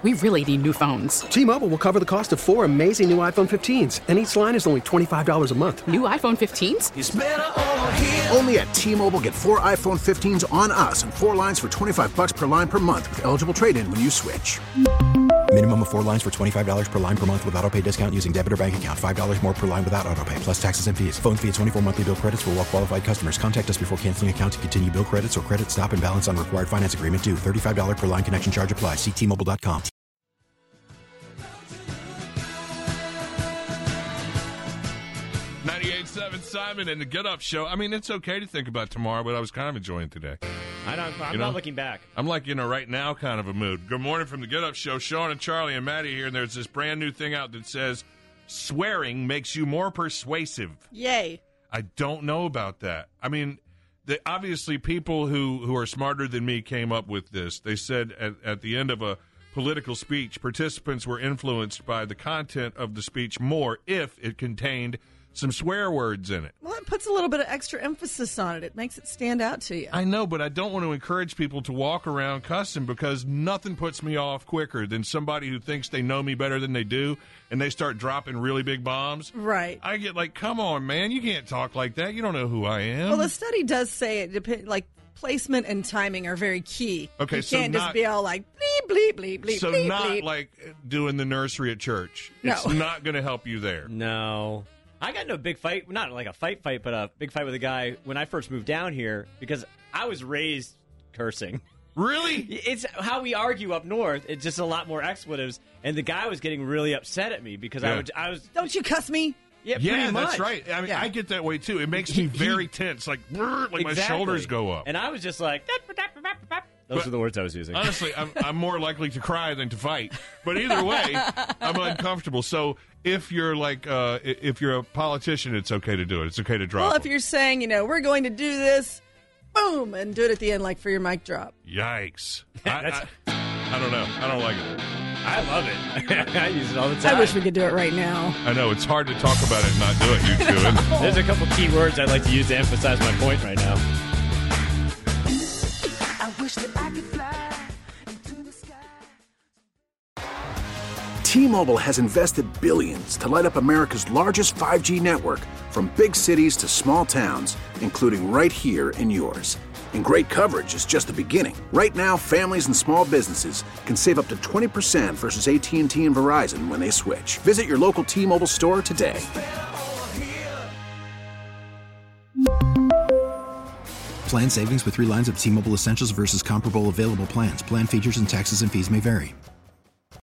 We really need new phones. T-Mobile will cover the cost of 4 amazing new iPhone 15s, and each line is only $25 a month. New iPhone 15s? It's better over here. Only at T-Mobile, get 4 iPhone 15s on us and 4 lines for $25 per line per month with eligible trade-in when you switch. Minimum of 4 lines for $25 per line per month with autopay discount using debit or bank account. $5 more per line without autopay, plus taxes and fees. Phone fee at 24 monthly bill credits for well-qualified customers. Contact us before canceling account to continue bill credits or credit stop and balance on required finance agreement due. $35 per line connection charge applies. See T-Mobile.com. 98.7 Simon and the Get Up Show. I mean, it's okay to think about tomorrow, but I was kind of enjoying today. I'm not looking back. I'm like, right now kind of a mood. Good morning from the Get Up Show. Sean and Charlie and Maddie here, and there's this brand new thing out that says swearing makes you more persuasive. Yay. I don't know about that. I mean, obviously people who are smarter than me came up with this. They said at the end of a political speech, participants were influenced by the content of the speech more if it contained some swear words in it. Well, it puts a little bit of extra emphasis on it. It makes it stand out to you. I know, but I don't want to encourage people to walk around cussing because nothing puts me off quicker than somebody who thinks they know me better than they do and they start dropping really big bombs. Right. I get like, come on, man, you can't talk like that. You don't know who I am. Well, the study does say it depends, like placement and timing are very key. Okay, you so can't just be all like bleep, bleep, bleep, bleep, so bleep, not bleep. like doing the nursery at church. No. It's not going to help you there. No. I got into a big fight, not like a fight, but a big fight with a guy when I first moved down here because I was raised cursing. Really? It's how we argue up north. It's just a lot more expletives. And the guy was getting really upset at me because I was. Don't you cuss me? Yeah, that's much. right. I mean, I get that way too. It makes me very tense, like exactly. my shoulders go up. And I was just like, those are the words I was using. Honestly, I'm more likely to cry than to fight. But either way, I'm uncomfortable. So if you're like, if you're a politician, it's okay to do it. It's okay to drop. Well, if you're saying, we're going to do this, boom, and do it at the end, like for your mic drop. Yikes! I don't know. I don't like it. I love it. I use it all the time. I wish we could do it right now. I know it's hard to talk about it and not do it. You two. And there's a couple key words I'd like to use to emphasize my point right now. I wish that I could fly into the sky. T-Mobile has invested billions to light up America's largest 5G network, from big cities to small towns, including right here in yours. And great coverage is just the beginning. Right now, families and small businesses can save up to 20% versus AT&T and Verizon when they switch. Visit your local T-Mobile store today. Plan savings with 3 lines of T-Mobile Essentials versus comparable available plans. Plan features and taxes and fees may vary.